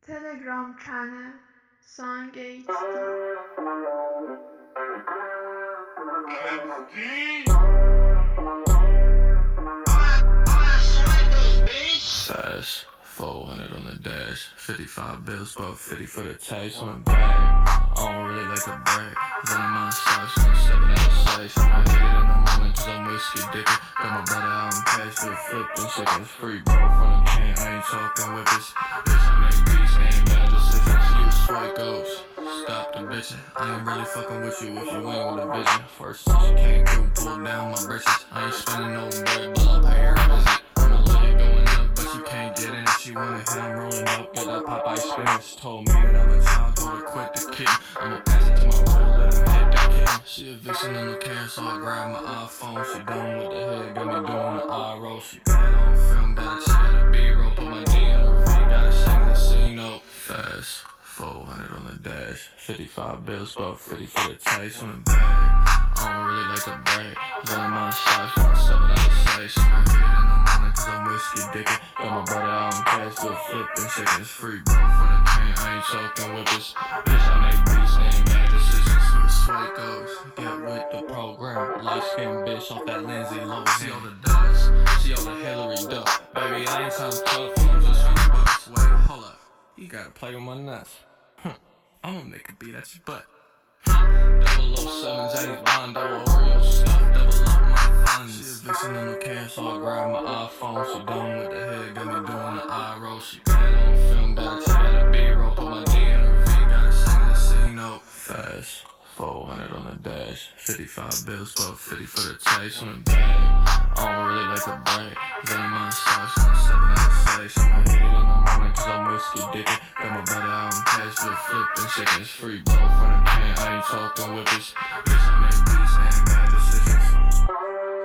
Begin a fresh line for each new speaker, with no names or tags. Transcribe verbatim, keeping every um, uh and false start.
Telegram channel Songate.
Fast, four hundred on the dash, fifty-five bills, about fifty for the taste on the bag. I don't really like to brag, then in my socks, I'm stepping out of sight. I hit it in the morning cause I'm whiskey dipping. Got my brother out in cash, with flipping, seconds free, bro, from the can, I ain't talking whippers. Bitch, I make beats, ain't bad decisions, you swipe goes. Stop the bitchin', I ain't really fucking with you if you ain't with a vision. First since you came through, pull down my britches. I ain't spending no bread, but I'll pay her visit. I'ma let it going up, but you can't get in. She wanna hit, I'm rolling up, get that Popeye spinach. Told me that I'm a child, told her quit the kid. I'ma pass it to my brother, let him hit the kid. She a vixen in the can, so I grab my iPhone. She done with the head, got me doing the eye roll. She got it on film, got it, she got a B-roll. Put my D in her V, got it shaking the C note. Fast, four hundred on the dash, fifty-five bills, about fifty for the taste on the bag. I don't really like to brag, then in my socks, I'm stepping out of sight. She gon' hit it in the morning cause I'm whiskey dipping. Got my brother out in cash, still flipping, seconds free, bro, from the can, I ain't talking whippers. Bitch, I make beats, ain't bad decisions. See the swipe goes, get with the program. Light skin bitch off that Lindsay Lohan. See all the dots, see all the Hillary Duff. Baby, I ain't trying to tough, I'm just trying to bust. Wait, hold up, you gotta play with my nuts. I'ma make a beat at your butt. Double oh seven James Bond, double Oreo stuff, double up my funds. She a vixen in the can, so I grab my iPhone. She done with the head, got me doing the eye roll. She got it on film, got it, she got a B-roll. Put my D in her V, got it singing the C note. Fast, four hundred on the dash, fifty-five bills, about fifty for the taste on the bag. I don't really like to brag, then in my socks, I'm stepping out of sight. She gon' hit it in the morning cause I'm whiskey dipping. Got my brother out in cash, with flipping, seconds free, bro, from the can, I ain't talking whippers. Bitch, I make beats, ain't bad decisions.